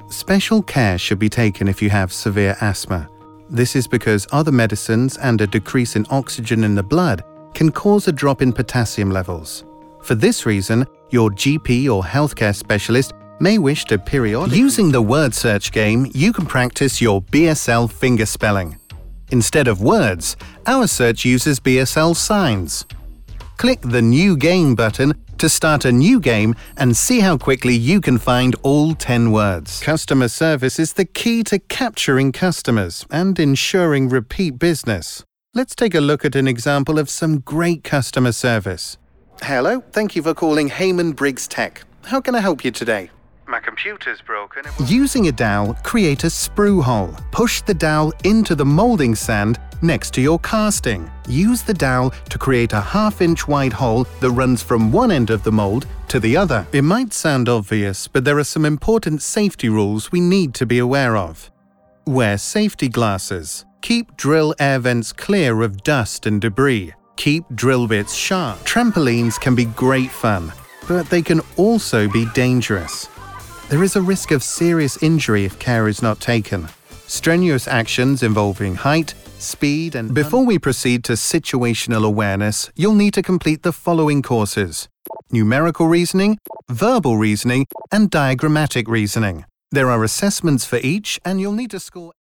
Special care should be taken if you have severe asthma. This is because other medicines and a decrease in oxygen in the blood can cause a drop in potassium levels. For this reason, your GP or healthcare specialist may wish to periodically... Using the word search game, you can practice your BSL finger spelling. Instead of words, our search uses BSL signs. Click the New Game button to start a new game and see how quickly you can find all 10 words. Customer service is the key to capturing customers and ensuring repeat business. Let's take a look at an example of some great customer service. Hello, thank you for calling Heyman Briggs Tech. How can I help you today? My computer's broken. Using a dowel, create a sprue hole. Push the dowel into the molding sand next to your casting. Use the dowel to create a 1/2 inch wide hole that runs from one end of the mold to the other. It might sound obvious, but there are some important safety rules we need to be aware of. Wear safety glasses. Keep drill air vents clear of dust and debris. Keep drill bits sharp. Trampolines can be great fun, but they can also be dangerous. There is a risk of serious injury if care is not taken. Strenuous actions involving height, speed, and... Before we proceed to situational awareness, you'll need to complete the following courses: numerical reasoning, verbal reasoning, and diagrammatic reasoning. There are assessments for each, and you'll need to score